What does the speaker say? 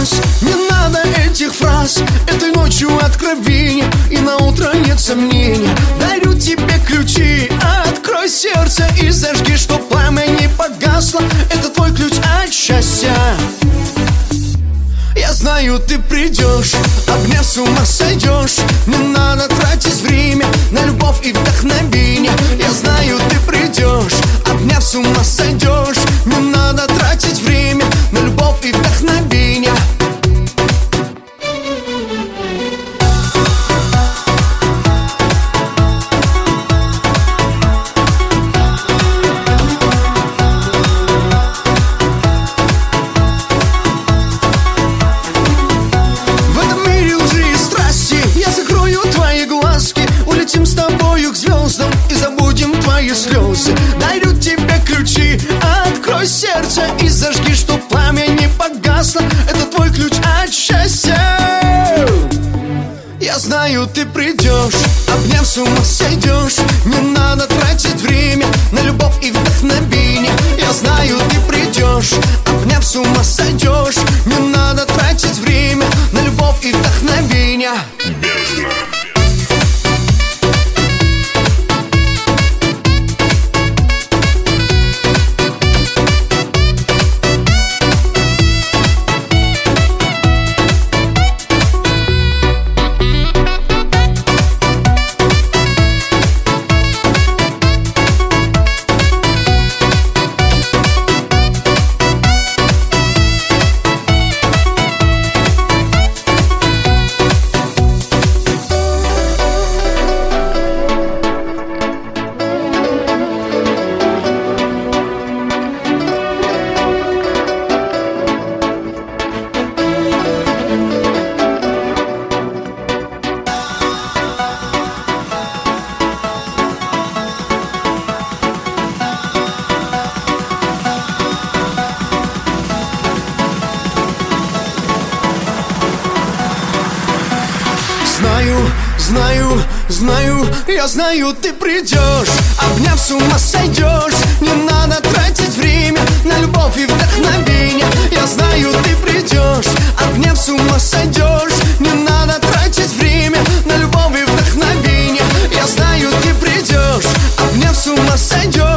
раз. Не надо этих фраз, этой ночью откровения, и на утро нет сомнения. Дарю тебе ключи, открой сердце и зажги, чтоб пламя не погасло. Это твой ключ от счастья. Я знаю, ты придешь, обняв с ума сойдешь. Не надо тратить время на любовь и вдохновение. Я знаю, ты придешь, обняв с ума сойдешь. Не надо тратить время на любовь и вдохновение. Улетим с тобою к звездам и забудем твои слезы. Дарю тебе ключи, открой сердце и зажги, чтоб пламя не погасло. Это твой ключ от счастья. Я знаю, ты придешь, обняв с ума сойдешь. Не надо тратить время на любовь и вдохновение. Я знаю, ты придешь, обняв с ума сойдешь. Не надо тратить время на любовь и вдохновение. Бездна. Знаю, я знаю, ты придешь, обняв с ума сойдешь. Не надо тратить время на любовь и вдохновение. Я знаю, ты придешь, обняв с ума сойдешь. Не надо тратить время на любовь и вдохновение. Я знаю, ты придешь, обняв с ума сойдешь.